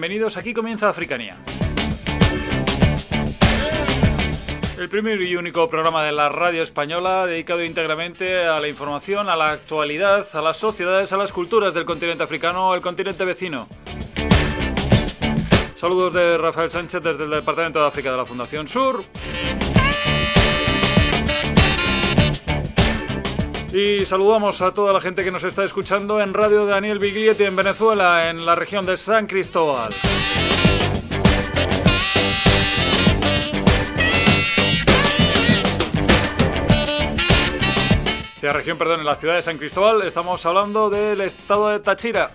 bienvenidos. Aquí comienza Africanía. El primer y único programa de la radio española dedicado íntegramente a la información, a la actualidad, a las sociedades, a las culturas del continente africano, el continente vecino. Saludos de Rafael Sánchez desde el Departamento de África de la Fundación Sur. Y saludamos a toda la gente que nos está escuchando en Radio Daniel Biglietti en Venezuela, en la región de San Cristóbal. En la ciudad de San Cristóbal. Estamos hablando del estado de Táchira.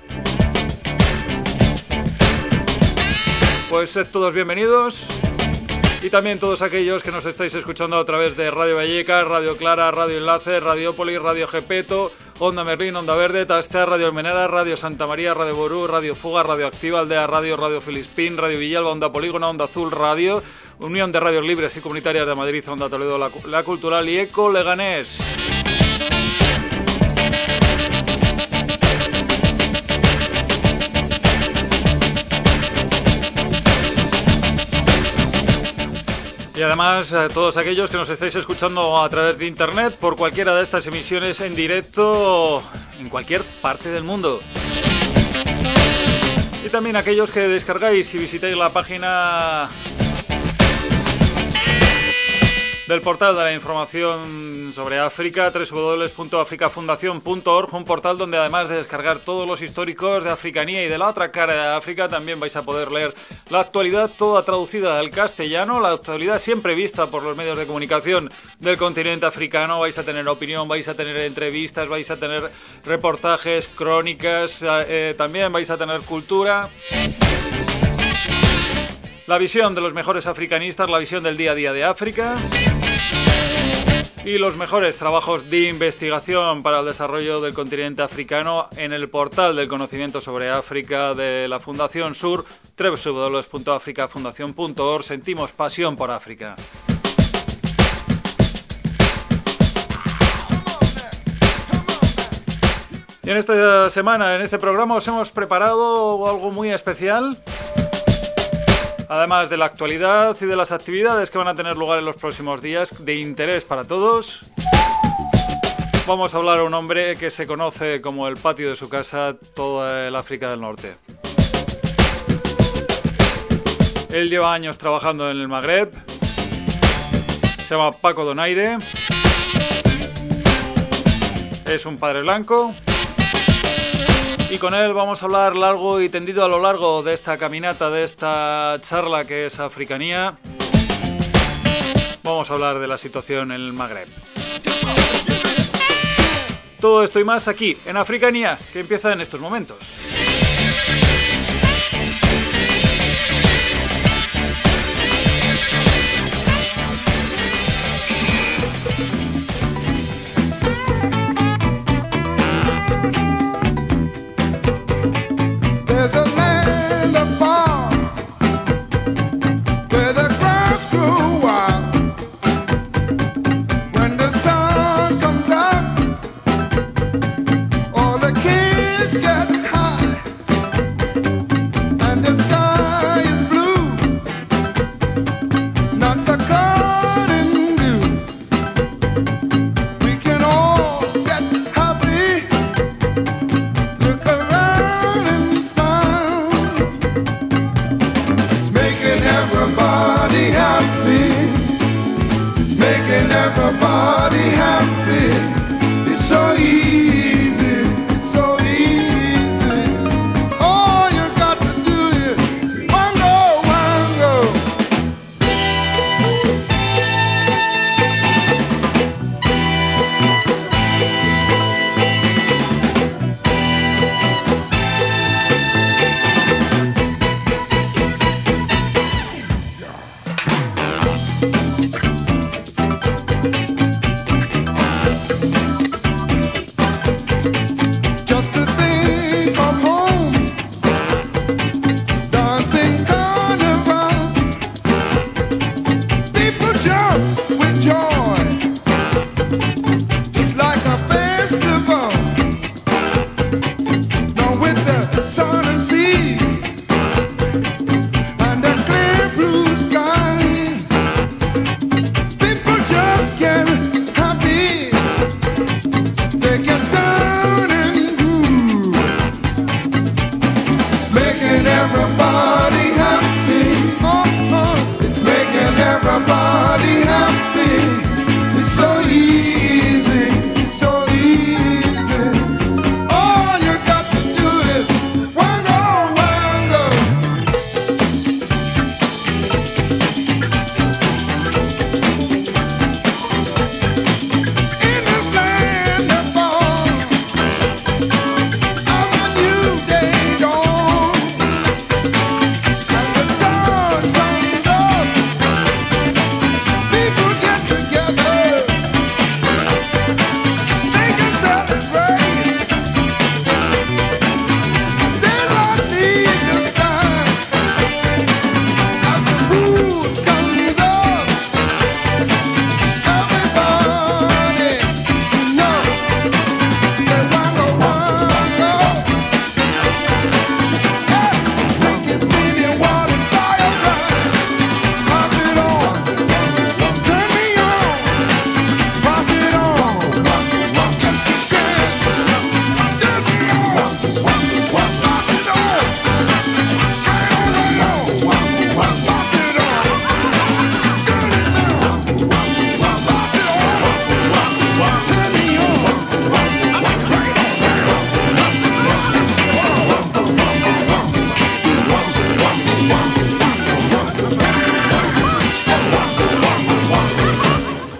Pues sed todos bienvenidos. Y también todos aquellos que nos estáis escuchando a través de Radio Vallecas, Radio Clara, Radio Enlace, Radiópolis, Radio Gepeto, Onda Merlín, Onda Verde, Tastea, Radio Almenara, Radio Santa María, Radio Ború, Radio Fuga, Radio Activa, Aldea Radio, Radio Filispín, Radio Villalba, Onda Polígono, Onda Azul Radio, Unión de Radios Libres y Comunitarias de Madrid, Onda Toledo, La Cultural y Eco Leganés. Y además, todos aquellos que nos estáis escuchando a través de internet por cualquiera de estas emisiones en directo en cualquier parte del mundo. Y también aquellos que descargáis y visitáis la página del portal de la información sobre África, www.africafundacion.org, un portal donde además de descargar todos los históricos de Africanía y de la otra cara de África, también vais a poder leer la actualidad toda traducida al castellano, la actualidad siempre vista por los medios de comunicación del continente africano. Vais a tener opinión, vais a tener entrevistas, vais a tener reportajes, crónicas, también vais a tener cultura. La visión de los mejores africanistas, la visión del día a día de África y los mejores trabajos de investigación para el desarrollo del continente africano en el portal del conocimiento sobre África de la Fundación Sur, www.africafundacion.org. Sentimos pasión por África. Y en esta semana, en este programa, os hemos preparado algo muy especial. Además de la actualidad y de las actividades que van a tener lugar en los próximos días, de interés para todos, vamos a hablar a un hombre que se conoce como el patio de su casa toda el África del Norte. Él lleva años trabajando en el Magreb, se llama Paco Donaire, es un padre blanco. Y con él vamos a hablar largo y tendido a lo largo de esta caminata, de esta charla que es Africanía. Vamos a hablar de la situación en el Magreb. Todo esto y más aquí, en Africanía, que empieza en estos momentos.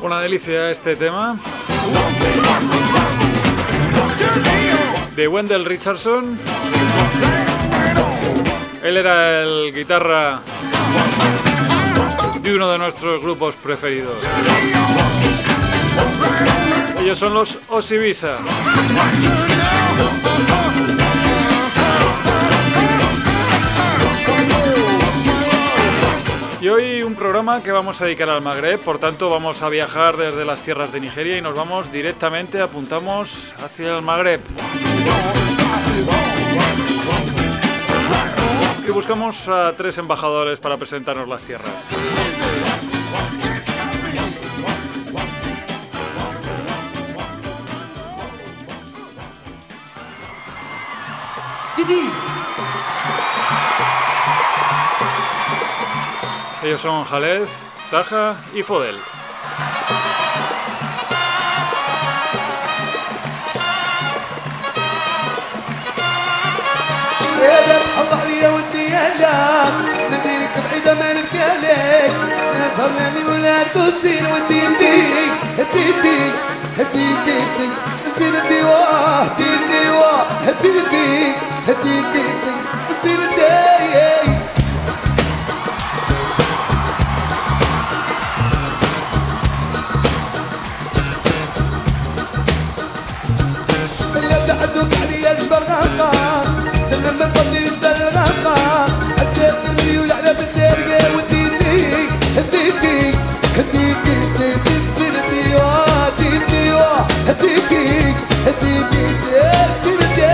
Una delicia este tema de Wendell Richardson. Él era el guitarra de uno de nuestros grupos preferidos. Ellos son los Osibisa. Y hoy un programa que vamos a dedicar al Magreb, por tanto vamos a viajar desde las tierras de Nigeria y nos vamos directamente, apuntamos hacia el Magreb. Y buscamos a 3 embajadores para presentarnos las tierras. Ellos son Jalez, Taja y Fodel. يا بحر عليا ودي يالاك نديرك بعيدة ما نبكالك نظهر لامي ولا تسير ودي يديك هديدي هديدي سير الديواه دير ديواه هديدي هديدي سير الدايي لا تعدوك عليا الجبر غرقان لما نقضي جبل الغرقة حسيت المليون على بالدرقة وديدي هديدي هديدي هديدي سيرتي وهديدي وهديدي هديدي سيرتي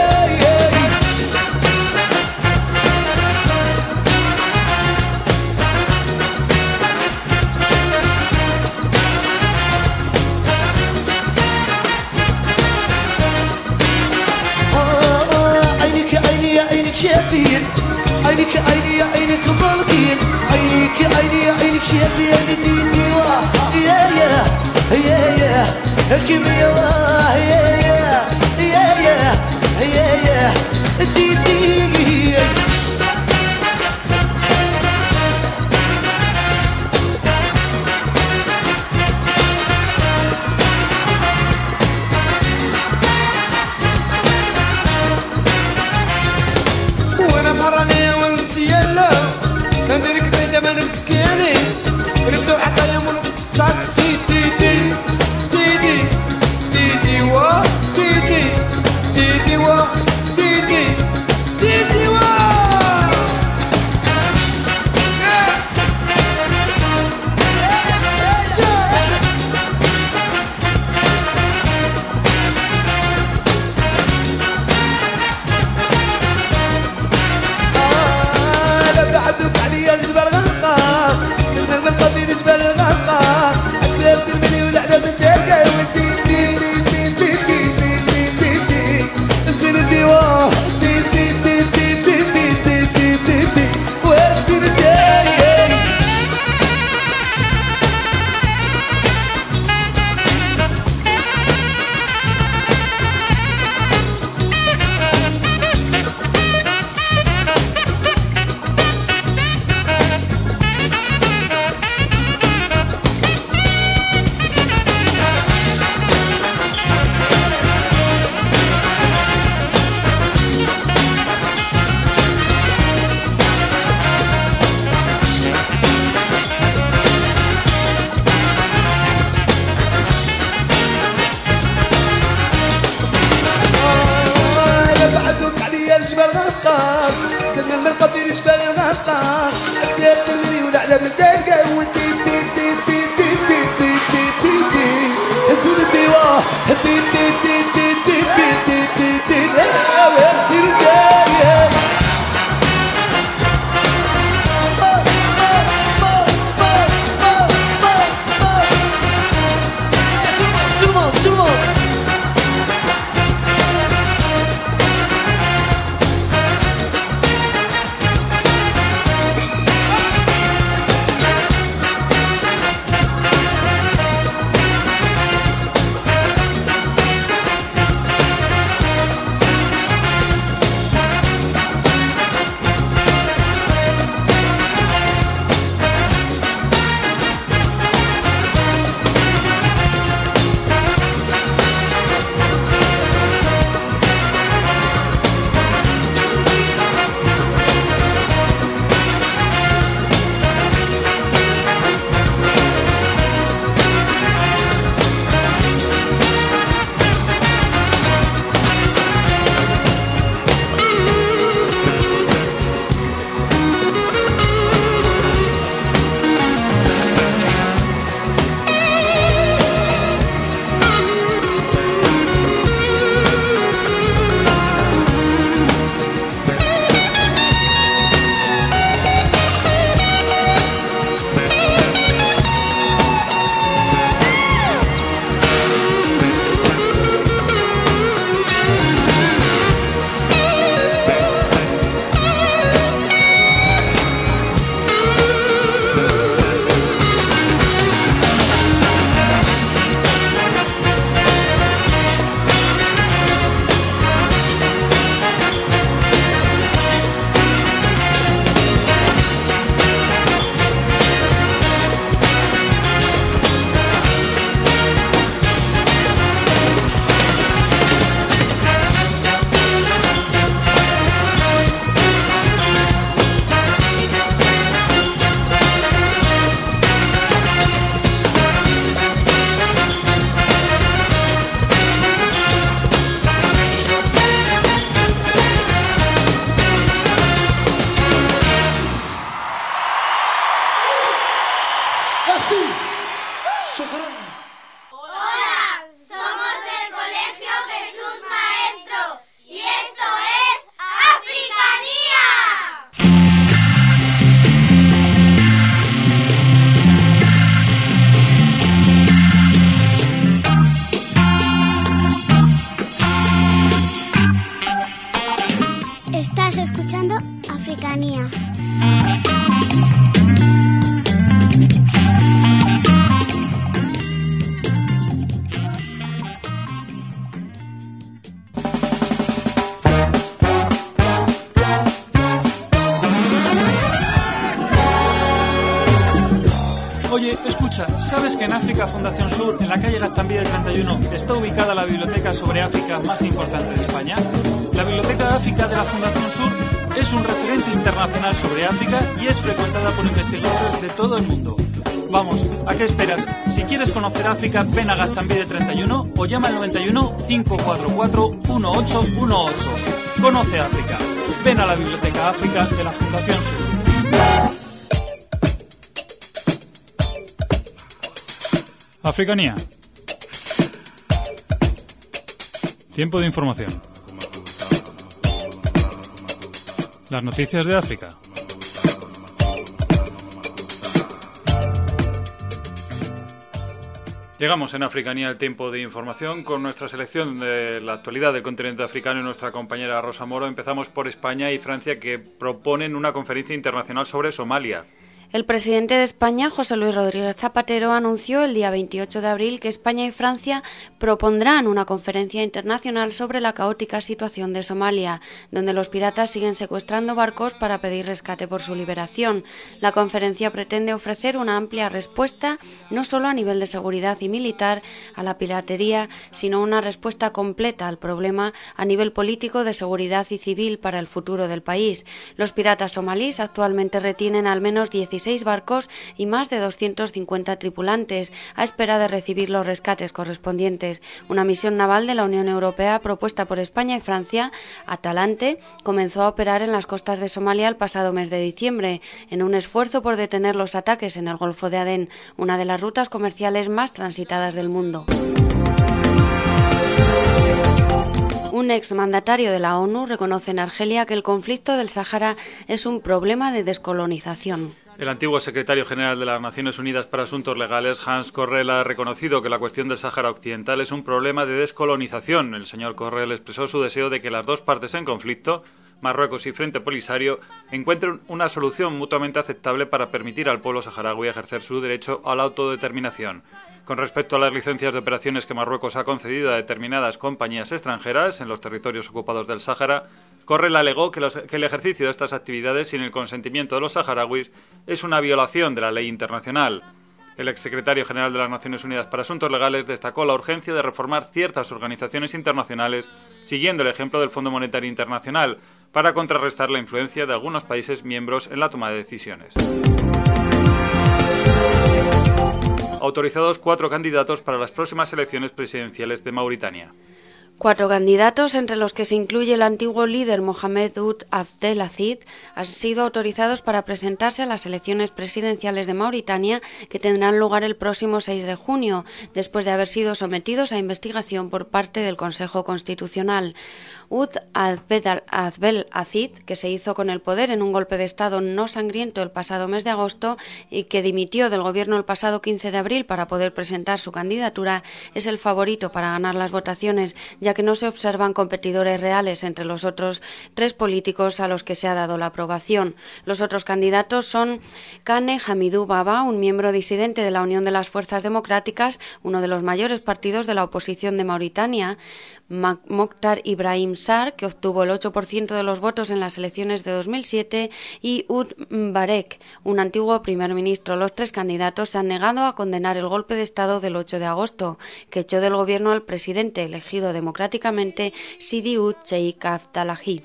شابين عينك عيني عينك ضلقين عينك عيني عينك شابين ديني واه يا يا يا يا الكبرياء واه يا يا يا يا يا يا ديني نديرك بعيدة ما نبكيني ونبداو حتى يوم الطاكسي ديدي ديدي ديدي وا ديدي ديدي وا ديدي ديدي وا Así. Shukran. Hola, somos del Colegio Jesús Maestro y esto es Africanía. Estás escuchando Africanía. Oye, escucha, ¿sabes que en África Fundación Sur, en la calle Gaztambide 31, está ubicada la biblioteca sobre África más importante de España? La Biblioteca de África de la Fundación Sur es un referente internacional sobre África y es frecuentada por investigadores de todo el mundo. Vamos, ¿a qué esperas? Si quieres conocer África, ven a Gaztambide 31 o llama al 91 544 1818. Conoce África. Ven a la Biblioteca África de la Fundación Sur. Africanía. Tiempo de información. Las noticias de África. Llegamos en Africanía al tiempo de información con nuestra selección de la actualidad del continente africano y nuestra compañera Rosa Moro. Empezamos por España y Francia, que proponen una conferencia internacional sobre Somalia. El presidente de España, José Luis Rodríguez Zapatero, anunció el día 28 de abril que España y Francia propondrán una conferencia internacional sobre la caótica situación de Somalia, donde los piratas siguen secuestrando barcos para pedir rescate por su liberación. La conferencia pretende ofrecer una amplia respuesta, no solo a nivel de seguridad y militar, a la piratería, sino una respuesta completa al problema a nivel político, de seguridad y civil para el futuro del país. Los piratas somalíes actualmente retienen al menos 16 barcos y más de 250 tripulantes, a espera de recibir los rescates correspondientes. Una misión naval de la Unión Europea propuesta por España y Francia, Atalante, comenzó a operar en las costas de Somalia el pasado mes de diciembre, en un esfuerzo por detener los ataques en el Golfo de Adén, una de las rutas comerciales más transitadas del mundo. Un exmandatario de la ONU reconoce en Argelia que el conflicto del Sáhara es un problema de descolonización. El antiguo secretario general de las Naciones Unidas para Asuntos Legales, Hans Correll, ha reconocido que la cuestión del Sáhara Occidental es un problema de descolonización. El señor Correll expresó su deseo de que las dos partes en conflicto, Marruecos y Frente Polisario, encuentren una solución mutuamente aceptable para permitir al pueblo saharaui ejercer su derecho a la autodeterminación. Con respecto a las licencias de operaciones que Marruecos ha concedido a determinadas compañías extranjeras en los territorios ocupados del Sáhara, Correll alegó que el ejercicio de estas actividades sin el consentimiento de los saharauis es una violación de la ley internacional. El exsecretario general de las Naciones Unidas para Asuntos Legales destacó la urgencia de reformar ciertas organizaciones internacionales siguiendo el ejemplo del Fondo Monetario Internacional para contrarrestar la influencia de algunos países miembros en la toma de decisiones. Autorizados 4 candidatos para las próximas elecciones presidenciales de Mauritania. 4 candidatos, entre los que se incluye el antiguo líder Mohamed Ould Abdelaziz, han sido autorizados para presentarse a las elecciones presidenciales de Mauritania, que tendrán lugar el próximo 6 de junio, después de haber sido sometidos a investigación por parte del Consejo Constitucional. Ould Abdelaziz, que se hizo con el poder en un golpe de Estado no sangriento el pasado mes de agosto y que dimitió del gobierno el pasado 15 de abril para poder presentar su candidatura, es el favorito para ganar las votaciones, ya que no se observan competidores reales entre los otros 3 políticos a los que se ha dado la aprobación. Los otros candidatos son Kane Hamidou Baba, un miembro disidente de la Unión de las Fuerzas Democráticas, uno de los mayores partidos de la oposición de Mauritania, Mokhtar Ibrahim Sarr, que obtuvo el 8% de los votos en las elecciones de 2007, y Ould Mbarek, un antiguo primer ministro. Los 3 candidatos se han negado a condenar el golpe de Estado del 8 de agosto, que echó del gobierno al presidente elegido democráticamente, Sidi Ould Sheikh Abdallah.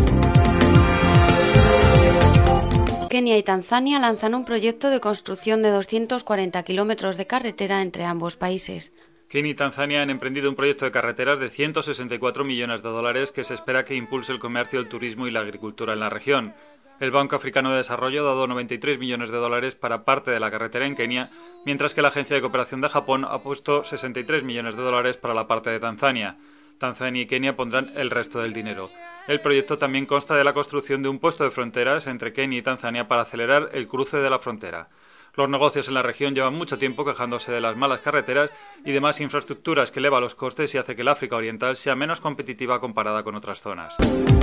Kenia y Tanzania lanzan un proyecto de construcción de 240 kilómetros de carretera entre ambos países. Kenia y Tanzania han emprendido un proyecto de carreteras de 164 millones de dólares que se espera que impulse el comercio, el turismo y la agricultura en la región. El Banco Africano de Desarrollo ha dado 93 millones de dólares para parte de la carretera en Kenia, mientras que la Agencia de Cooperación de Japón ha puesto $63 millones para la parte de Tanzania. Tanzania y Kenia pondrán el resto del dinero. El proyecto también consta de la construcción de un puesto de fronteras entre Kenia y Tanzania para acelerar el cruce de la frontera. Los negocios en la región llevan mucho tiempo quejándose de las malas carreteras y demás infraestructuras que eleva los costes y hace que el África Oriental sea menos competitiva comparada con otras zonas.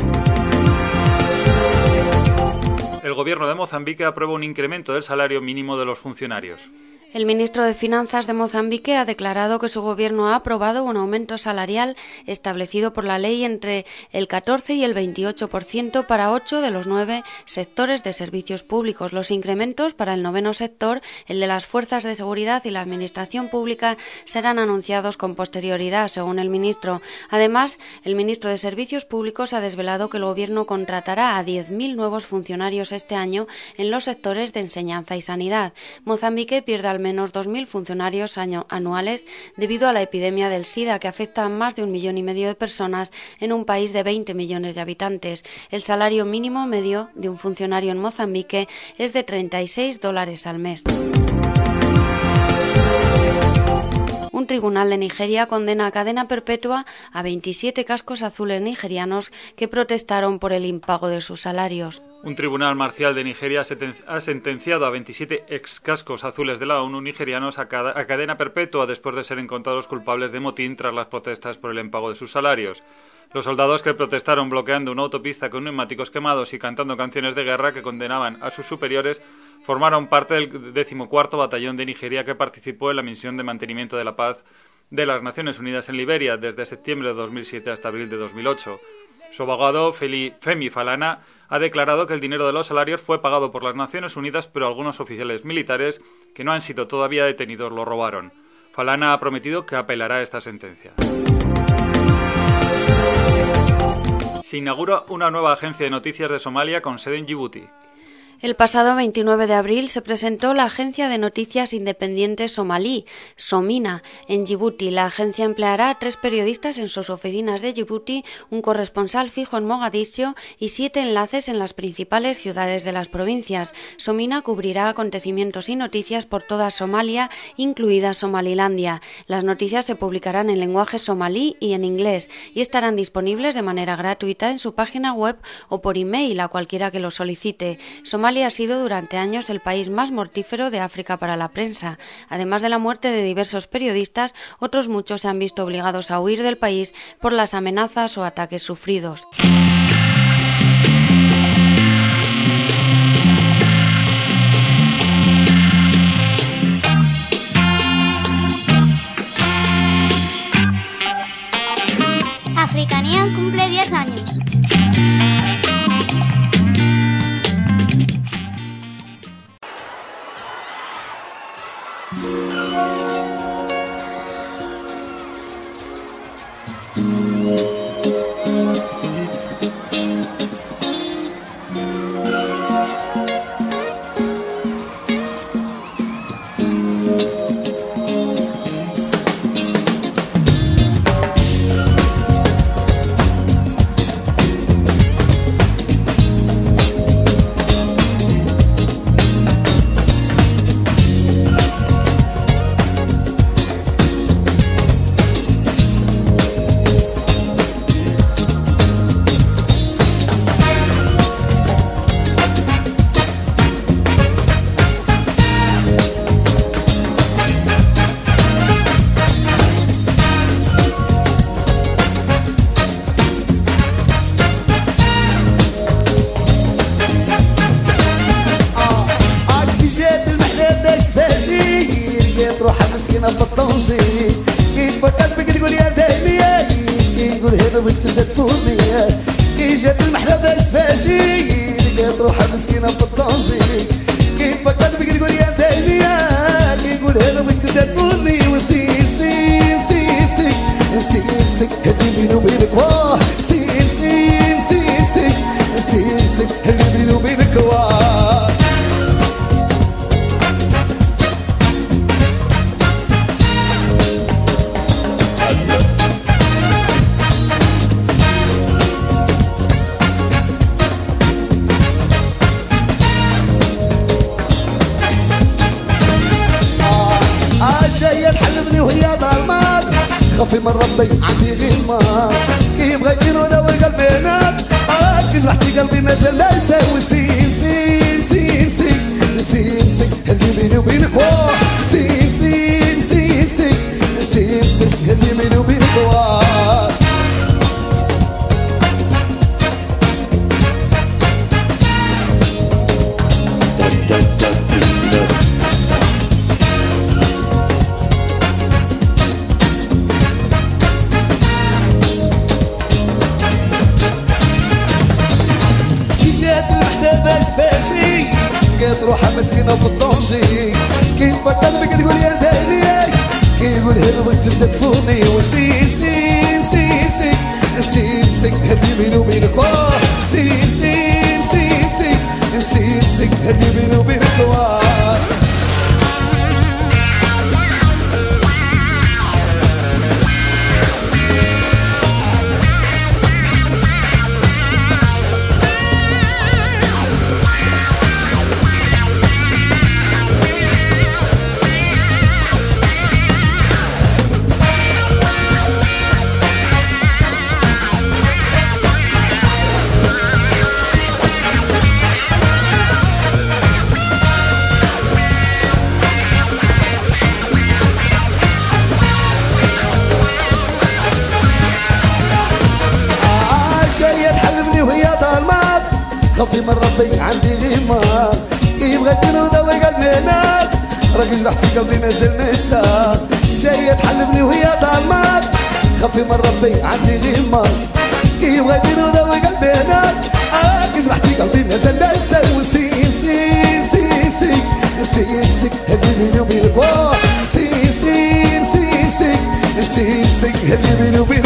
El gobierno de Mozambique aprueba un incremento del salario mínimo de los funcionarios. El ministro de Finanzas de Mozambique ha declarado que su gobierno ha aprobado un aumento salarial establecido por la ley entre el 14 y el 28% para 8 de los 9 sectores de servicios públicos. Los incrementos para el 9º sector, el de las fuerzas de seguridad y la administración pública, serán anunciados con posterioridad, según el ministro. Además, el ministro de Servicios Públicos ha desvelado que el gobierno contratará a 10.000 nuevos funcionarios este año en los sectores de enseñanza y sanidad. Mozambique pierde al menos 2.000 funcionarios anuales debido a la epidemia del SIDA, que afecta a más de 1,5 millones de personas en un país de 20 millones de habitantes. El salario mínimo medio de un funcionario en Mozambique es de $36 al mes. Un tribunal de Nigeria condena a cadena perpetua a 27 cascos azules nigerianos que protestaron por el impago de sus salarios. Un tribunal marcial de Nigeria ha sentenciado a 27 ex cascos azules de la ONU nigerianos a cadena perpetua después de ser encontrados culpables de motín tras las protestas por el impago de sus salarios. Los soldados que protestaron bloqueando una autopista con neumáticos quemados y cantando canciones de guerra que condenaban a sus superiores formaron parte del 14º Batallón de Nigeria que participó en la misión de mantenimiento de la paz de las Naciones Unidas en Liberia desde septiembre de 2007 hasta abril de 2008. Su abogado, Femi Falana, ha declarado que el dinero de los salarios fue pagado por las Naciones Unidas, pero algunos oficiales militares que no han sido todavía detenidos lo robaron. Falana ha prometido que apelará a esta sentencia. Se inaugura una nueva agencia de noticias de Somalia con sede en Yibuti. El pasado 29 de abril se presentó la Agencia de Noticias Independiente Somalí, SOMINA, en Yibuti. La agencia empleará a 3 periodistas en sus oficinas de Yibuti, un corresponsal fijo en Mogadiscio y 7 enlaces en las principales ciudades de las provincias. SOMINA cubrirá acontecimientos y noticias por toda Somalia, incluida Somalilandia. Las noticias se publicarán en lenguaje somalí y en inglés y estarán disponibles de manera gratuita en su página web o por email a cualquiera que lo solicite. Somalia ha sido durante años el país más mortífero de África para la prensa. Además de la muerte de diversos periodistas, otros muchos se han visto obligados a huir del país por las amenazas o ataques sufridos. Africanía cumple 10 años. ظلمات خافي من ربي عندي غيمة كي يبغى يديروا داوي قلبينات كجرحتي قلبي مازال ما يساوي سين سين سين سين سين سين اللي بيني وبينك سين سين سين سين سين سين اللي بيني وبينك لقيت روحها مسكينة في الطنجي كيف بكلمك تقول يا دايري كي يقول هلوك تبدا تفوني وسين سين سين سين سين سين هدي بيني وبينك سين سين سين سين سين سين هدي بيني وبينك خافي من ربي عندي غيمة يبغى يديروا داوي قلبينات راكي جرحتي قلبي مازال نسى جاية تحلفني وهي ظلمات خافي من ربي عندي غيمة يبغى يديروا داوي قلبينات راكي جرحتي قلبي مازال نسى وسين سين سين سين سين سين اللي بيني وبينك سين سين سين سين سين سين اللي بيني وبينك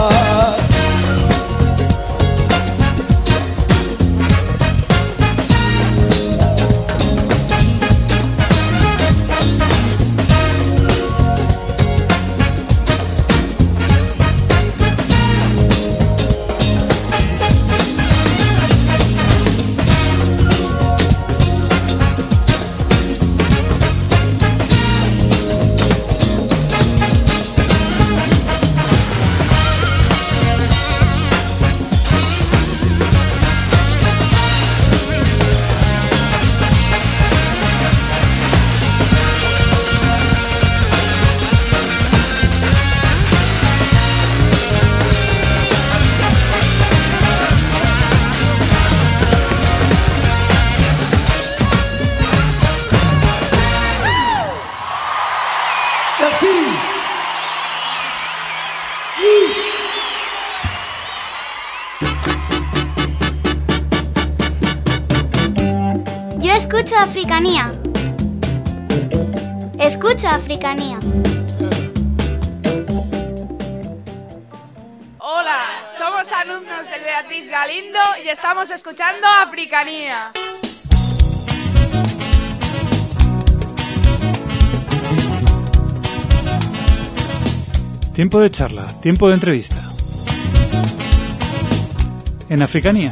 Yo escucho Africanía. Escucho Africanía. Hola, somos alumnos del Beatriz Galindo y estamos escuchando Africanía. Tiempo de charla, tiempo de entrevista. En Africanía.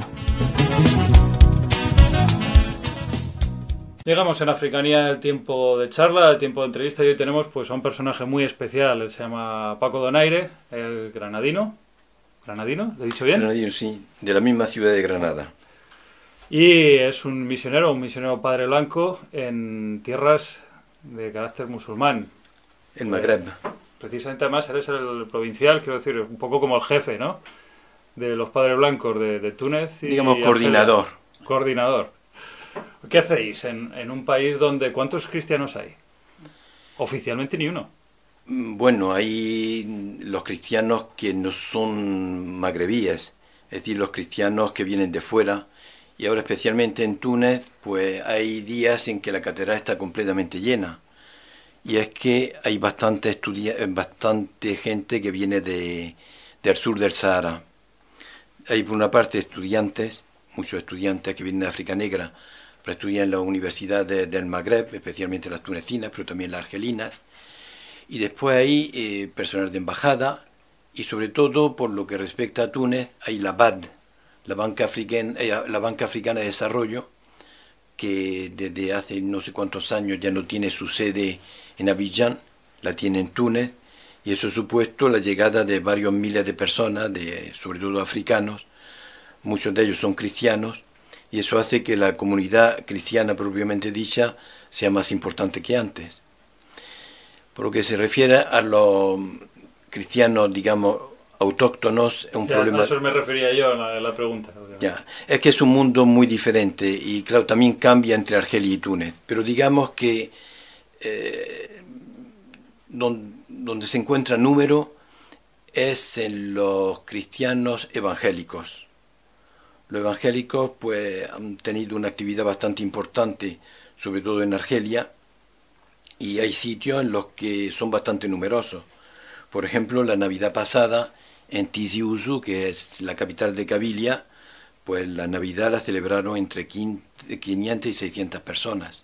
Llegamos en Africanía el tiempo de charla, el tiempo de entrevista, y hoy tenemos pues a un personaje muy especial. Él se llama Paco Donaire, el granadino. ¿Granadino? ¿Lo he dicho bien? Granadino, sí, de la misma ciudad de Granada. Y es un misionero padre blanco en tierras de carácter musulmán. El Magreb. Precisamente además eres el provincial, quiero decir, un poco como el jefe, ¿no? De los padres blancos de Túnez. Digamos coordinador. Coordinador. ¿Qué hacéis en un país donde cuántos cristianos hay? Oficialmente ni uno. Bueno, hay los cristianos que no son magrebíes, es decir, los cristianos que vienen de fuera, y ahora especialmente en Túnez, pues hay días en que la catedral está completamente llena, y es que hay bastante gente que viene del sur del Sahara. Hay por una parte estudiantes, muchos estudiantes que vienen de África Negra, para estudiar en las universidades del Magreb, especialmente las tunecinas, pero también las argelinas. Y después hay personal de embajada, y sobre todo, por lo que respecta a Túnez, hay la BAD, la Banca Africana de Desarrollo, que desde hace no sé cuántos años ya no tiene su sede en Abidjan, la tiene en Túnez, y eso ha supuesto la llegada de varios miles de personas, sobre todo africanos, muchos de ellos son cristianos, y eso hace que la comunidad cristiana propiamente dicha sea más importante que antes. Por lo que se refiere a los cristianos, digamos, autóctonos, es un problema... A eso me refería yo en la pregunta. Ya, es que es un mundo muy diferente y claro, también cambia entre Argelia y Túnez, pero digamos que donde se encuentra número es en los cristianos evangélicos. Los evangélicos pues han tenido una actividad bastante importante, sobre todo en Argelia, y hay sitios en los que son bastante numerosos. Por ejemplo, la Navidad pasada en Tizi Ouzou, que es la capital de Kabylia, pues la Navidad la celebraron entre 500 y 600 personas.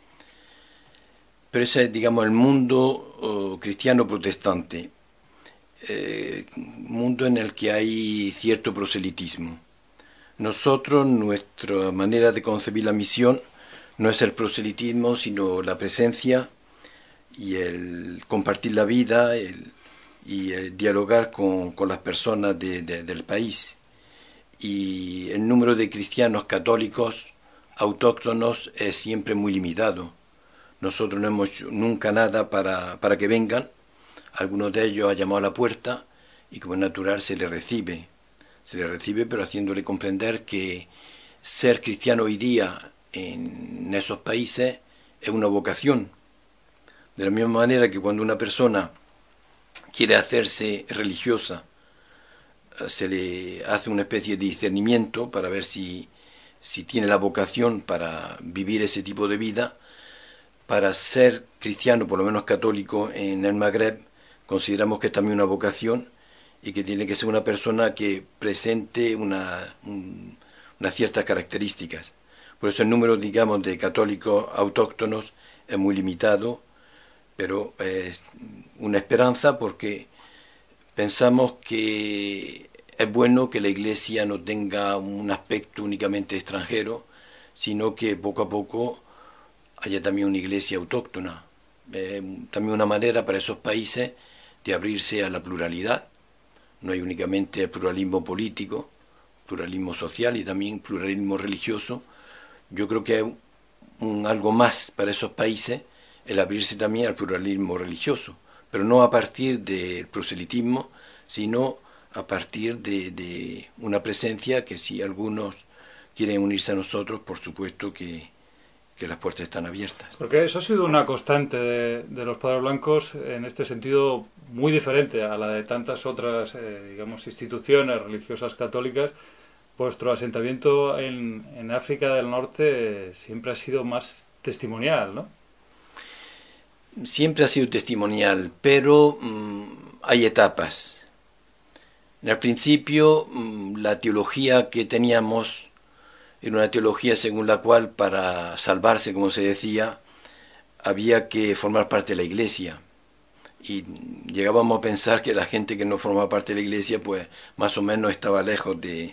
Pero ese es, digamos, el mundo cristiano protestante, mundo en el que hay cierto proselitismo. Nosotros, nuestra manera de concebir la misión no es el proselitismo, sino la presencia y el compartir la vida y el dialogar con las personas del país. Y el número de cristianos católicos autóctonos es siempre muy limitado. Nosotros no hemos hecho nunca nada para que vengan. Algunos de ellos han llamado a la puerta y como es natural se les recibe. Se les recibe, pero haciéndole comprender que ser cristiano hoy día en esos países es una vocación. De la misma manera que cuando una persona quiere hacerse religiosa, se le hace una especie de discernimiento para ver si tiene la vocación para vivir ese tipo de vida. Para ser cristiano, por lo menos católico, en el Magreb, consideramos que es también una vocación y que tiene que ser una persona que presente unas ciertas características. Por eso el número, digamos, de católicos autóctonos es muy limitado, pero es una esperanza porque pensamos que es bueno que la Iglesia no tenga un aspecto únicamente extranjero, sino que poco a poco haya también una Iglesia autóctona. También una manera para esos países de abrirse a la pluralidad. No hay únicamente el pluralismo político, pluralismo social y también pluralismo religioso. Yo creo que es algo más para esos países el abrirse también al pluralismo religioso, pero no a partir del proselitismo, sino a partir de una presencia que si algunos quieren unirse a nosotros, por supuesto que las puertas están abiertas. Porque eso ha sido una constante de los Padres Blancos en este sentido muy diferente a la de tantas otras digamos, instituciones religiosas católicas. Vuestro asentamiento en África del Norte siempre ha sido más testimonial, ¿no? Siempre ha sido testimonial, pero hay etapas. Al principio, la teología que teníamos era una teología según la cual para salvarse, como se decía, había que formar parte de la Iglesia. Y llegábamos a pensar que la gente que no formaba parte de la Iglesia, pues más o menos estaba lejos de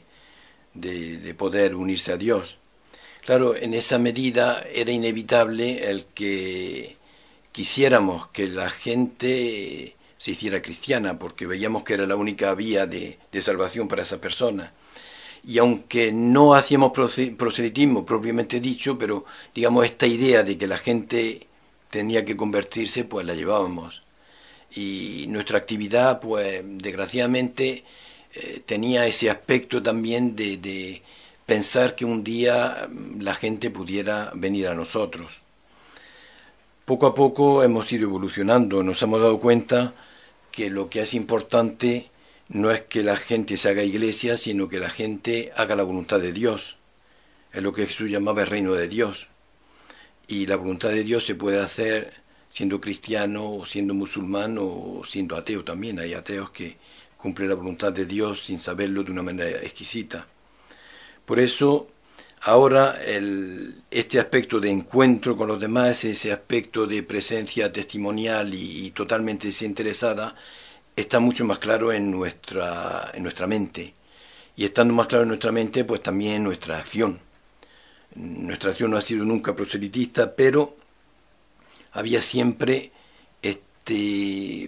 poder unirse a Dios. Claro, en esa medida era inevitable el que quisiéramos que la gente se hiciera cristiana, porque veíamos que era la única vía de salvación para esa persona. Y aunque no hacíamos proselitismo propiamente dicho, pero digamos esta idea de que la gente tenía que convertirse, pues la llevábamos. Y nuestra actividad, pues desgraciadamente, tenía ese aspecto también de pensar que un día la gente pudiera venir a nosotros. Poco a poco hemos ido evolucionando, nos hemos dado cuenta que lo que es importante no es que la gente se haga iglesia, sino que la gente haga la voluntad de Dios. Es lo que Jesús llamaba el reino de Dios. Y la voluntad de Dios se puede hacer siendo cristiano, o siendo musulmán, o siendo ateo también. Hay ateos que cumplen la voluntad de Dios sin saberlo de una manera exquisita. Por eso, ahora este aspecto de encuentro con los demás, ese aspecto de presencia testimonial y totalmente desinteresada, está mucho más claro en nuestra mente. Y estando más claro en nuestra mente, pues también nuestra acción. Nuestra acción no ha sido nunca proselitista, pero había siempre este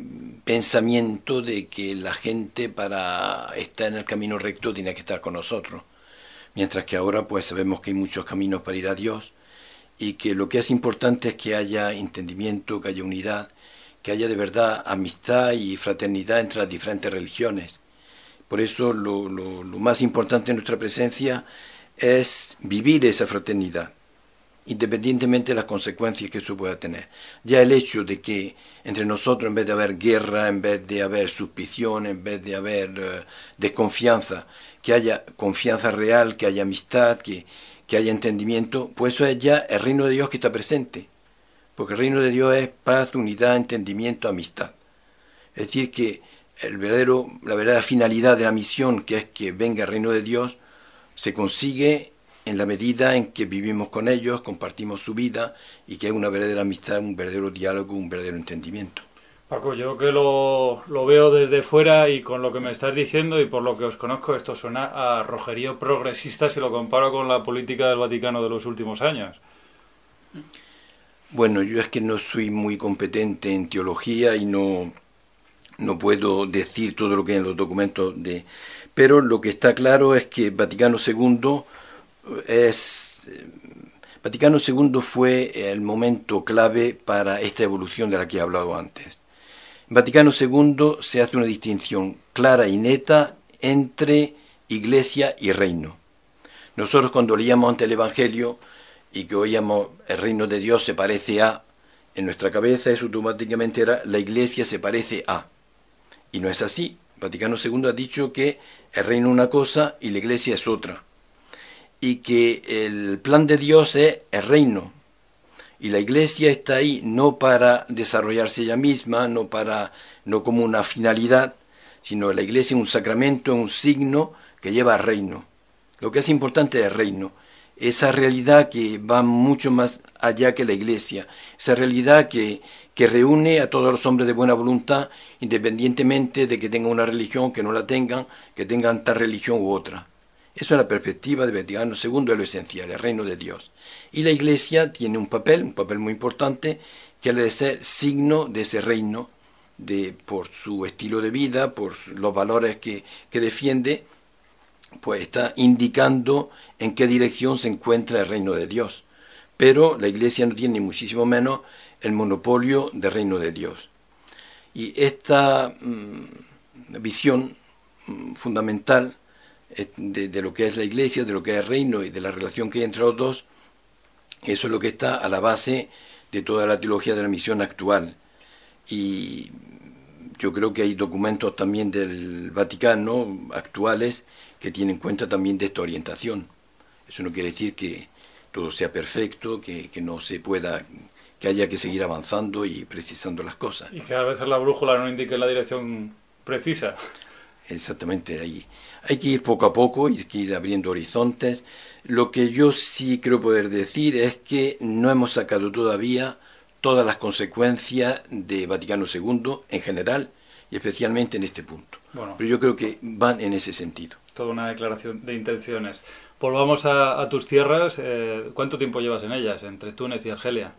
pensamiento de que la gente para estar en el camino recto tiene que estar con nosotros. Mientras que ahora pues sabemos que hay muchos caminos para ir a Dios y que lo que es importante es que haya entendimiento, que haya unidad, que haya de verdad amistad y fraternidad entre las diferentes religiones. Por eso lo más importante en nuestra presencia es vivir esa fraternidad, independientemente de las consecuencias que eso pueda tener. Ya el hecho de que entre nosotros, en vez de haber guerra, en vez de haber suspición, en vez de haber desconfianza, que haya confianza real, que haya amistad, que haya entendimiento, pues eso es ya el reino de Dios que está presente. Porque el reino de Dios es paz, unidad, entendimiento, amistad. Es decir, que la verdadera finalidad de la misión, que es que venga el reino de Dios, se consigue en la medida en que vivimos con ellos, compartimos su vida y que hay una verdadera amistad, un verdadero diálogo, un verdadero entendimiento. Paco, yo que lo veo desde fuera y con lo que me estás diciendo y por lo que os conozco, esto suena a rojerío progresista si lo comparo con la política del Vaticano de los últimos años. Bueno, yo es que no soy muy competente en teología y no puedo decir todo lo que hay en los documentos pero lo que está claro es que Vaticano II fue el momento clave para esta evolución de la que he hablado antes. En Vaticano II se hace una distinción clara y neta entre iglesia y reino. Nosotros cuando leíamos ante el Evangelio y que oíamos el reino de Dios se parece a, en nuestra cabeza eso automáticamente era la iglesia se parece a. Y no es así. Vaticano II ha dicho que el reino es una cosa y la iglesia es otra. Y que el plan de Dios es el reino. Y la iglesia está ahí no para desarrollarse ella misma, no como una finalidad, sino la iglesia es un sacramento, un signo que lleva al reino. Lo que es importante es el reino. Esa realidad que va mucho más allá que la iglesia, esa realidad que reúne a todos los hombres de buena voluntad, independientemente de que tengan una religión, que no la tengan, que tengan tal religión u otra. Eso es la perspectiva de Vaticano II, es lo esencial, el reino de Dios. Y la iglesia tiene un papel muy importante, que ha de ser signo de ese reino, por su estilo de vida, por los valores que defiende, pues está indicando en qué dirección se encuentra el reino de Dios. Pero la Iglesia no tiene ni muchísimo menos el monopolio del reino de Dios. Y esta visión fundamental de lo que es la Iglesia, de lo que es el reino y de la relación que hay entre los dos, eso es lo que está a la base de toda la teología de la misión actual. Y yo creo que hay documentos también del Vaticano actuales que tienen en cuenta también de esta orientación. Eso no quiere decir que todo sea perfecto, que no se pueda, que haya que seguir avanzando y precisando las cosas. Y que a veces la brújula no indique la dirección precisa. Exactamente, ahí. Hay que ir poco a poco, hay que ir abriendo horizontes. Lo que yo sí creo poder decir es que no hemos sacado todavía todas las consecuencias de Vaticano II en general y especialmente en este punto. Bueno, pero yo creo que van en ese sentido. Toda una declaración de intenciones. Volvamos a tus tierras. ¿Cuánto tiempo llevas en ellas, entre Túnez y Argelia?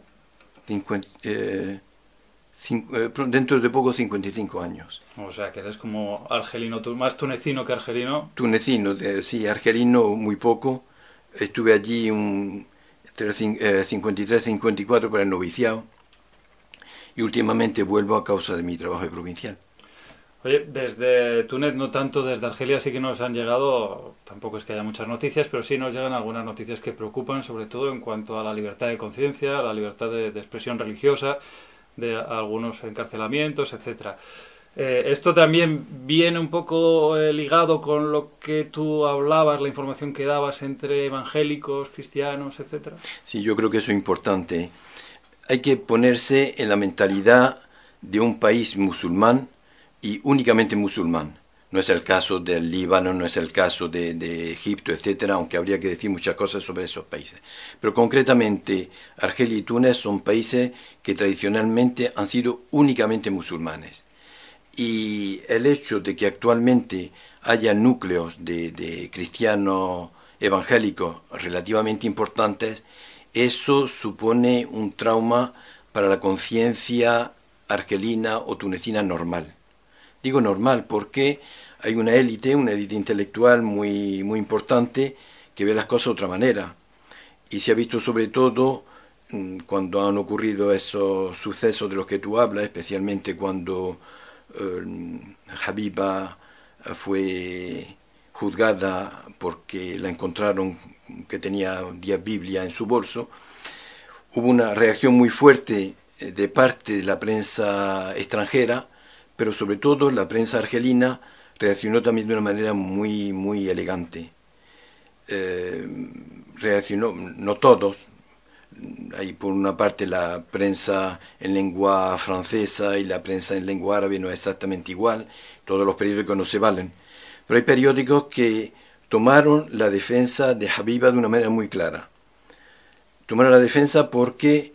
Dentro de poco 55 años. O sea, que eres como argelino, más tunecino que argelino. Tunecino, sí, argelino muy poco. Estuve allí entre 53-54 para el noviciado y últimamente vuelvo a causa de mi trabajo de provincial. Oye, desde Túnez, no tanto, desde Argelia sí que nos han llegado, tampoco es que haya muchas noticias, pero sí nos llegan algunas noticias que preocupan, sobre todo en cuanto a la libertad de conciencia, a la libertad de expresión religiosa, de algunos encarcelamientos, etcétera. Esto también viene un poco ligado con lo que tú hablabas, la información que dabas entre evangélicos, cristianos, etcétera. Sí, yo creo que eso es importante. Hay que ponerse en la mentalidad de un país musulmán y únicamente musulmán. No es el caso del Líbano, no es el caso de Egipto, etcétera, aunque habría que decir muchas cosas sobre esos países. Pero concretamente, Argelia y Túnez son países que tradicionalmente han sido únicamente musulmanes. Y el hecho de que actualmente haya núcleos de cristianos evangélicos relativamente importantes, eso supone un trauma para la conciencia argelina o tunecina normal. Digo normal porque hay una élite intelectual muy, muy importante que ve las cosas de otra manera. Y se ha visto sobre todo cuando han ocurrido esos sucesos de los que tú hablas, especialmente cuando Habiba fue juzgada porque la encontraron que tenía 10 Biblias en su bolso. Hubo una reacción muy fuerte de parte de la prensa extranjera, pero sobre todo la prensa argelina reaccionó también de una manera muy, muy elegante. Reaccionó, no todos, hay por una parte la prensa en lengua francesa y la prensa en lengua árabe no es exactamente igual, todos los periódicos no se valen, pero hay periódicos que tomaron la defensa de Habiba de una manera muy clara. Tomaron la defensa porque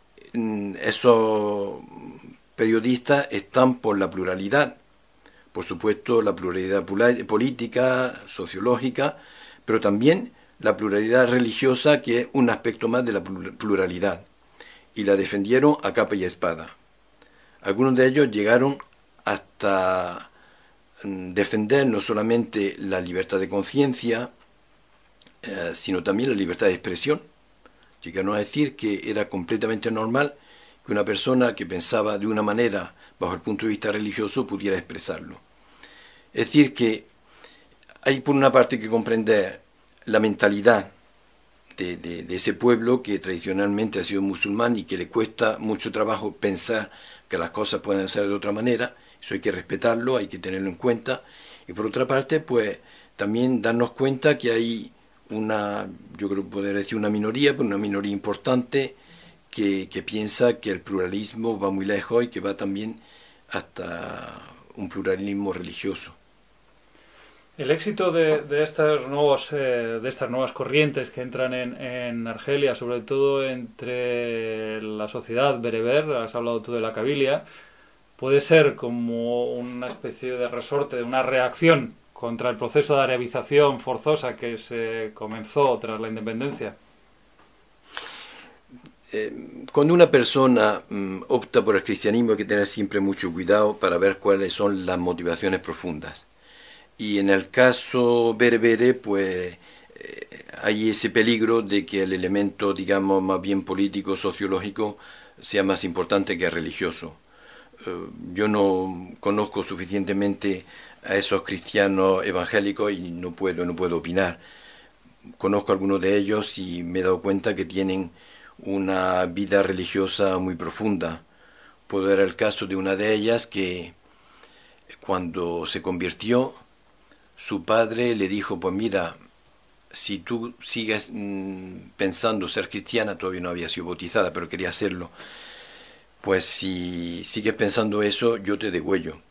esos periodistas están por la pluralidad, por supuesto la pluralidad política, sociológica, pero también la pluralidad religiosa, que es un aspecto más de la pluralidad, y la defendieron a capa y espada. Algunos de ellos llegaron hasta defender no solamente la libertad de conciencia, sino también la libertad de expresión. Llegaron a decir que era completamente normal que una persona que pensaba de una manera bajo el punto de vista religioso pudiera expresarlo. Es decir, que hay por una parte que comprender la mentalidad de ese pueblo que tradicionalmente ha sido musulmán y que le cuesta mucho trabajo pensar que las cosas pueden ser de otra manera. Eso hay que respetarlo, hay que tenerlo en cuenta. Y por otra parte, pues también darnos cuenta que hay yo creo poder decir una minoría, pero una minoría importante que piensa que el pluralismo va muy lejos y que va también hasta un pluralismo religioso. El éxito de estas nuevas corrientes que entran en Argelia, sobre todo entre la sociedad bereber, has hablado tú de la Kabilia, puede ser como una especie de resorte, de una reacción contra el proceso de arabización forzosa que se comenzó tras la independencia. Cuando una persona opta por el cristianismo hay que tener siempre mucho cuidado para ver cuáles son las motivaciones profundas. Y en el caso berbere, pues hay ese peligro de que el elemento, digamos, más bien político, sociológico, sea más importante que el religioso. Yo no conozco suficientemente a esos cristianos evangélicos y no puedo opinar. Conozco a algunos de ellos y me he dado cuenta que tienen una vida religiosa muy profunda. Puedo dar el caso de una de ellas que cuando se convirtió, su padre le dijo, pues mira, si tú sigues pensando ser cristiana, todavía no había sido bautizada, pero quería hacerlo, pues si sigues pensando eso, yo te degüello.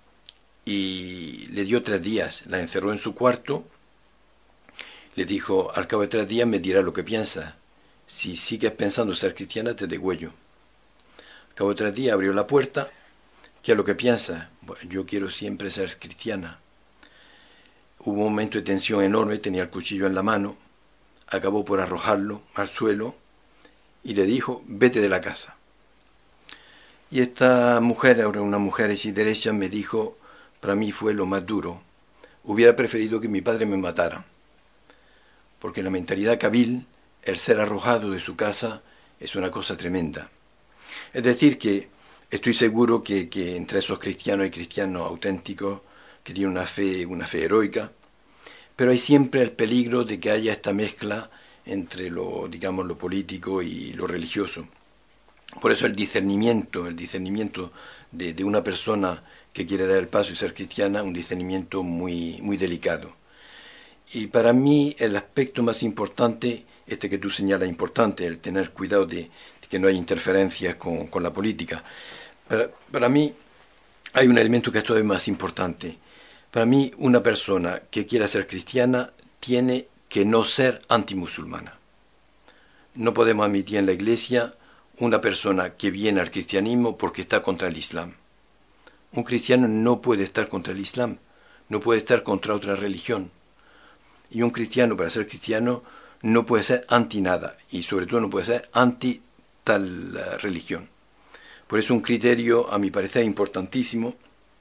Y le dio 3 días, la encerró en su cuarto, le dijo, al cabo de 3 días me dirás lo que piensas. Si sigues pensando ser cristiana, te degüello. Al cabo de 3 días abrió la puerta, ¿qué es lo que piensas? Bueno, yo quiero siempre ser cristiana. Hubo un momento de tensión enorme, tenía el cuchillo en la mano, acabó por arrojarlo al suelo y le dijo, vete de la casa. Y esta mujer, ahora una mujer así derecha, me dijo, para mí fue lo más duro. Hubiera preferido que mi padre me matara, porque la mentalidad kabil, el ser arrojado de su casa, es una cosa tremenda. Es decir, que estoy seguro que entre esos cristianos hay cristianos auténticos que tienen una fe heroica, pero hay siempre el peligro de que haya esta mezcla entre lo político y lo religioso. Por eso el discernimiento de una persona que quiere dar el paso y ser cristiana, un discernimiento muy, muy delicado. Y para mí el aspecto más importante, que tú señalas importante, el tener cuidado de que no haya interferencias con la política. Para mí hay un elemento que es todavía más importante. Para mí una persona que quiera ser cristiana tiene que no ser antimusulmana. No podemos admitir en la Iglesia una persona que viene al cristianismo porque está contra el Islam. Un cristiano no puede estar contra el Islam, no puede estar contra otra religión. Y un cristiano, para ser cristiano, no puede ser anti nada, y sobre todo no puede ser anti tal religión. Por eso un criterio, a mi parecer, importantísimo,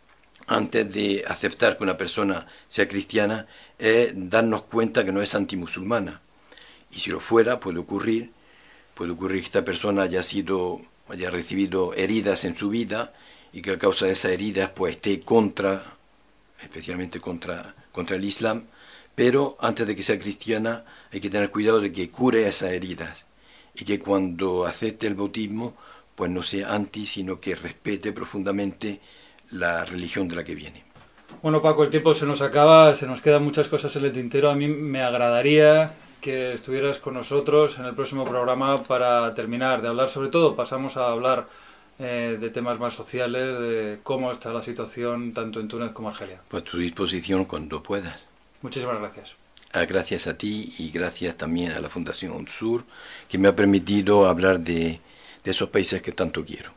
antes de aceptar que una persona sea cristiana, es darnos cuenta que no es antimusulmana. Y si lo fuera, puede ocurrir que esta persona haya recibido heridas en su vida y que a causa de esas heridas pues esté especialmente contra el Islam, pero antes de que sea cristiana hay que tener cuidado de que cure esas heridas y que cuando acepte el bautismo pues no sea anti, sino que respete profundamente la religión de la que viene. Bueno, Paco, el tiempo se nos acaba, se nos quedan muchas cosas en el tintero. A mí me agradaría que estuvieras con nosotros en el próximo programa para terminar de hablar. Sobre todo pasamos a hablar de temas más sociales, de cómo está la situación tanto en Túnez como Argelia. Pues a tu disposición cuando puedas. Muchísimas gracias. Gracias a ti y gracias también a la Fundación UNSUR, que me ha permitido hablar de esos países que tanto quiero.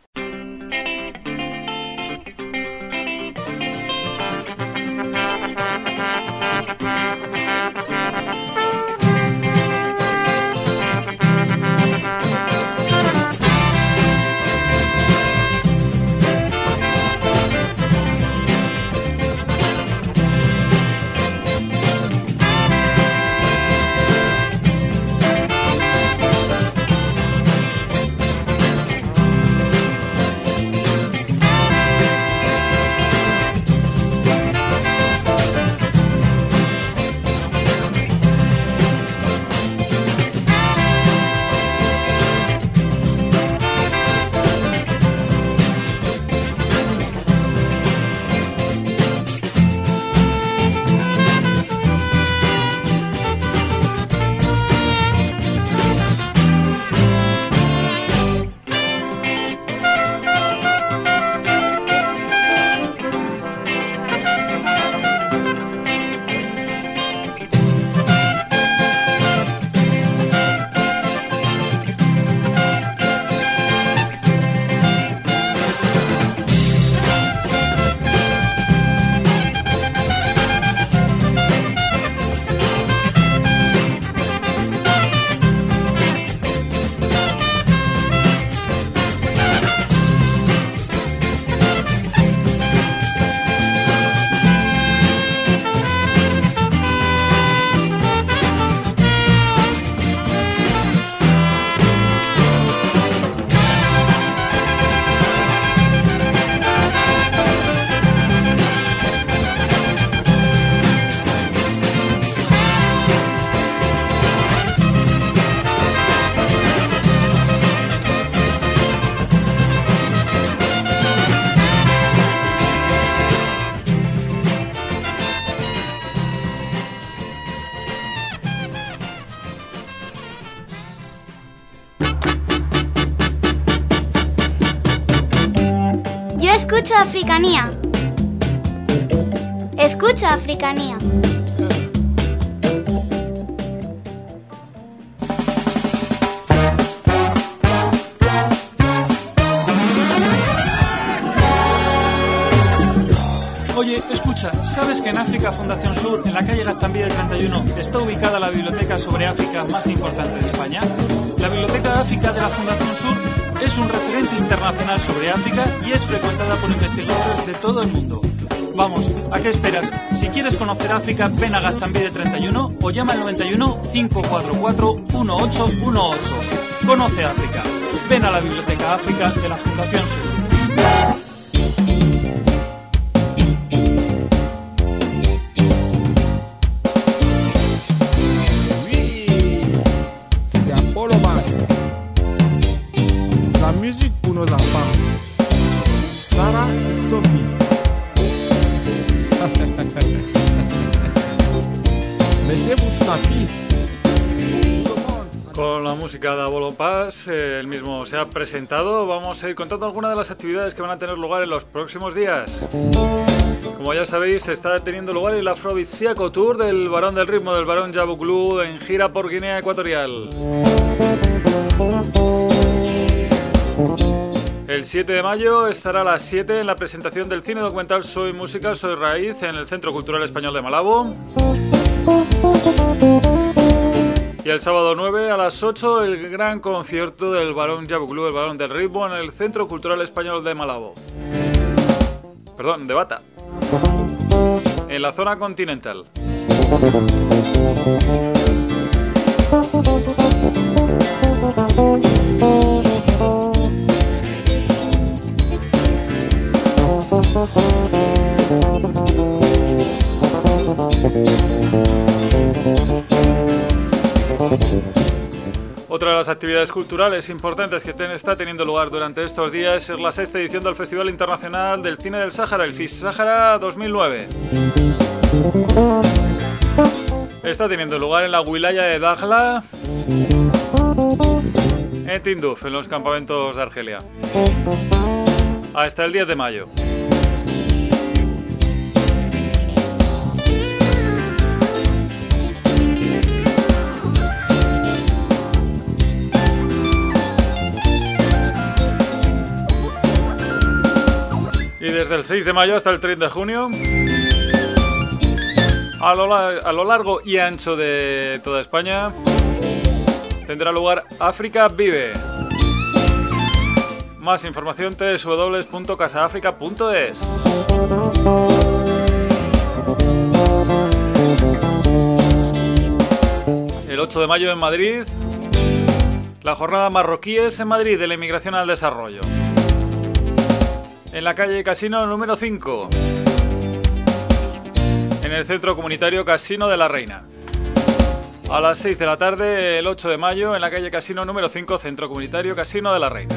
Escucho Africanía. Escucho Africanía. Oye, escucha, ¿sabes que en África Fundación Sur, en la calle Gaztambide 31, está ubicada la biblioteca sobre África más importante de España? La Biblioteca de África de la Fundación Sur es un referente internacional sobre África y es frecuentada por investigadores de todo el mundo. Vamos, ¿a qué esperas? Si quieres conocer África, ven a Gaztambide 31 o llama al 91 544 1818. Conoce África. Ven a la Biblioteca África de la Fundación Sur. La musique pour nos enfants. Sarah et Sophie. Mettez-vous sur la piste. Con la música de Abolo Paz, él mismo se ha presentado. Vamos a ir contando algunas de las actividades que van a tener lugar en los próximos días. Como ya sabéis, está teniendo lugar el Afrodisíaco Tour del Barón del Ritmo, del Barón Yabuglou, en gira por Guinea Ecuatorial. El 7 de mayo estará a las 7 en la presentación del cine documental Soy Música, Soy Raíz en el Centro Cultural Español de Malabo. Y el sábado 9 a las 8 el gran concierto del Barón Yabuglou, el Barón del Ritmo, en el Centro Cultural Español de Malabo. Perdón, de Bata. en la zona continental. Otra de las actividades culturales importantes que está teniendo lugar durante estos días es la 6ª edición del Festival Internacional del Cine del Sáhara, el FIS Sáhara 2009. Está teniendo lugar en la wilaya de Dakhla, en Tinduf, en los campamentos de Argelia, hasta el 10 de mayo. Y desde el 6 de mayo hasta el 30 de junio, a lo largo y ancho de toda España, tendrá lugar África Vive. Más información www.casaafrica.es. El 8 de mayo en Madrid, la jornada Marroquíes en Madrid de la inmigración al desarrollo. En la calle Casino número 5, en el Centro Comunitario Casino de la Reina. A las 6 de la tarde, el 8 de mayo, en la calle Casino número 5, Centro Comunitario Casino de la Reina.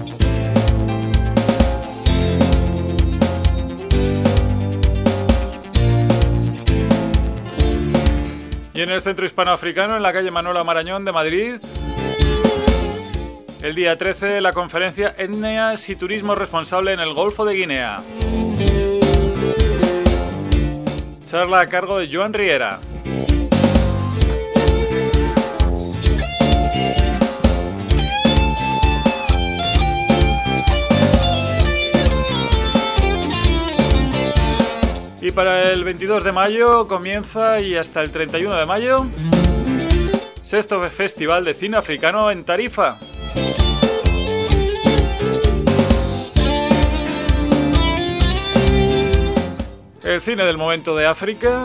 Y en el Centro Hispanoafricano, en la calle Manuela Marañón de Madrid, el día 13, la conferencia Etnias y Turismo Responsable en el Golfo de Guinea. Charla a cargo de Joan Riera. Y para el 22 de mayo comienza y hasta el 31 de mayo, 6º Festival de Cine Africano en Tarifa. El cine del momento de África,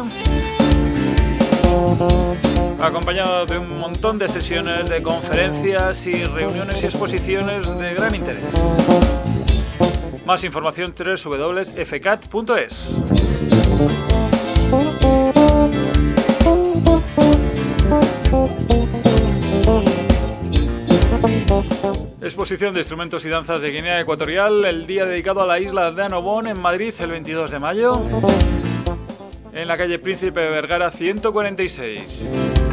acompañado de un montón de sesiones, de conferencias y reuniones y exposiciones de gran interés. Más información www.fcat.es. Exposición de instrumentos y danzas de Guinea Ecuatorial, el día dedicado a la isla de Annobón en Madrid el 22 de mayo, en la calle Príncipe de Vergara 146.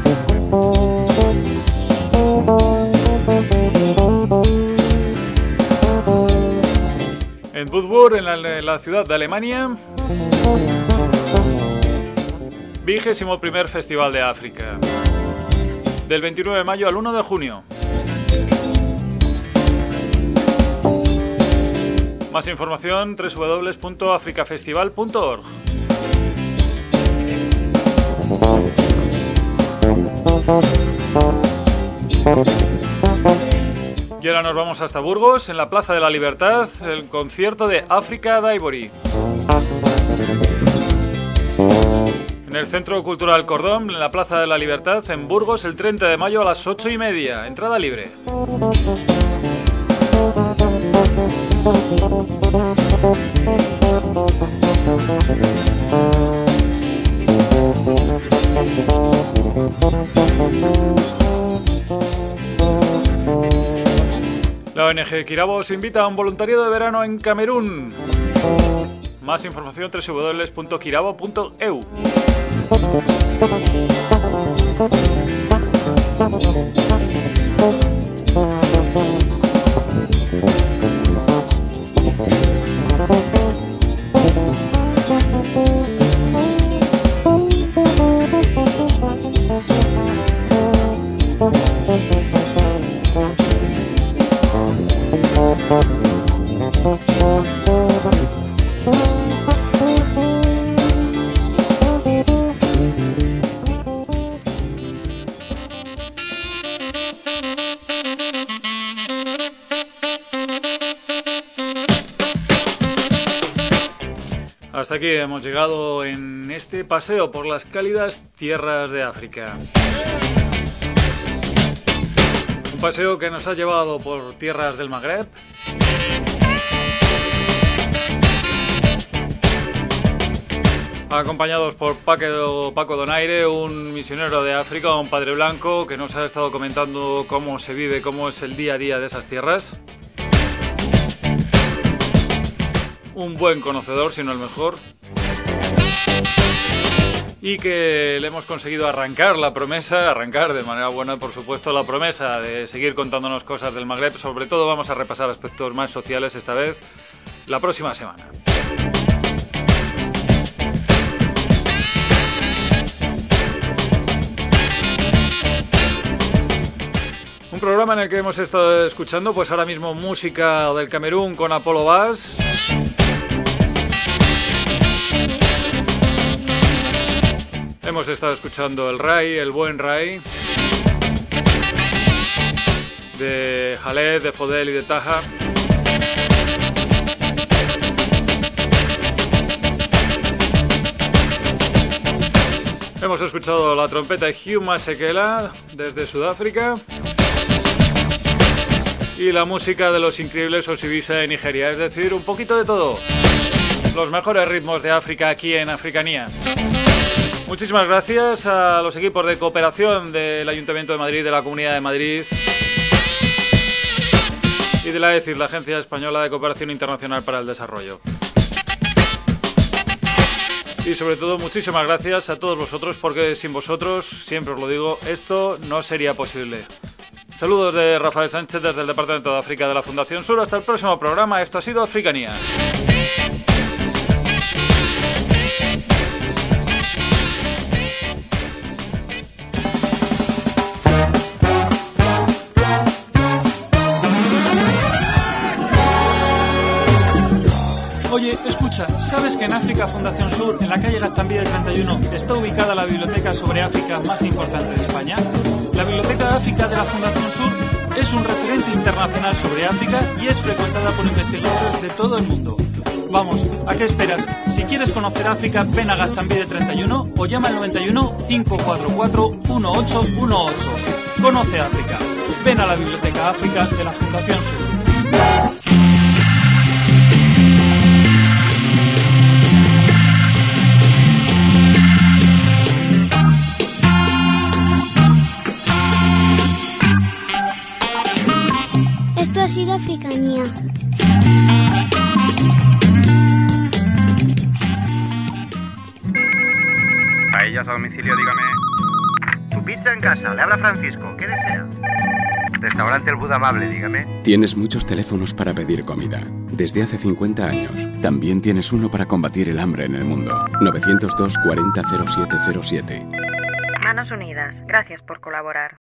En Budburg, en la ciudad de Alemania, 21º Festival de África, del 29 de mayo al 1 de junio. Más información www.africafestival.org. Y ahora nos vamos hasta Burgos, en la Plaza de la Libertad, el concierto de Africa Daibory. En el Centro Cultural Cordón, en la Plaza de la Libertad, en Burgos, el 30 de mayo a las 8:30. Entrada libre. La ONG Kirabo os invita a un voluntariado de verano en Camerún. Más información www.kirabo.eu. Hasta aquí hemos llegado en este paseo por las cálidas tierras de África. Un paseo que nos ha llevado por tierras del Magreb, acompañados por Paco Donaire, un misionero de África, un padre blanco que nos ha estado comentando cómo se vive, cómo es el día a día de esas tierras. Un buen conocedor, si no el mejor. Y que le hemos conseguido arrancar de manera buena, por supuesto, la promesa de seguir contándonos cosas del Magreb. Sobre todo vamos a repasar aspectos más sociales esta vez, la próxima semana. Un programa en el que hemos estado escuchando, pues ahora mismo, música del Camerún con Apollo Bass. Hemos estado escuchando el Rai, el buen Rai, de Khaled, de Fodel y de Taha. Hemos escuchado la trompeta de Hugh Masekela desde Sudáfrica y la música de los increíbles Osibisa de Nigeria, es decir, un poquito de todo. Los mejores ritmos de África aquí en Africanía. Muchísimas gracias a los equipos de cooperación del Ayuntamiento de Madrid, de la Comunidad de Madrid y de la ECID, la Agencia Española de Cooperación Internacional para el Desarrollo. Y sobre todo, muchísimas gracias a todos vosotros, porque sin vosotros, siempre os lo digo, esto no sería posible. Saludos de Rafael Sánchez desde el Departamento de África de la Fundación Sur. Hasta el próximo programa. Esto ha sido Africanía. Oye, escucha, ¿sabes que en África Fundación Sur, en la calle Gaztambide 31, está ubicada la biblioteca sobre África más importante de España? La Biblioteca de África de la Fundación Sur es un referente internacional sobre África y es frecuentada por investigadores de todo el mundo. Vamos, ¿a qué esperas? Si quieres conocer África, ven a Gaztambide 31 o llama al 91 544 1818. Conoce África. Ven a la Biblioteca África de la Fundación Sur. Esto ha sido Africanía. Paellas a domicilio, dígame. Tu pizza en casa, le habla Francisco, ¿qué desea? Restaurante El Buda Amable, dígame. Tienes muchos teléfonos para pedir comida. Desde hace 50 años. También tienes uno para combatir el hambre en el mundo. 902 40 0707. Manos Unidas. Gracias por colaborar.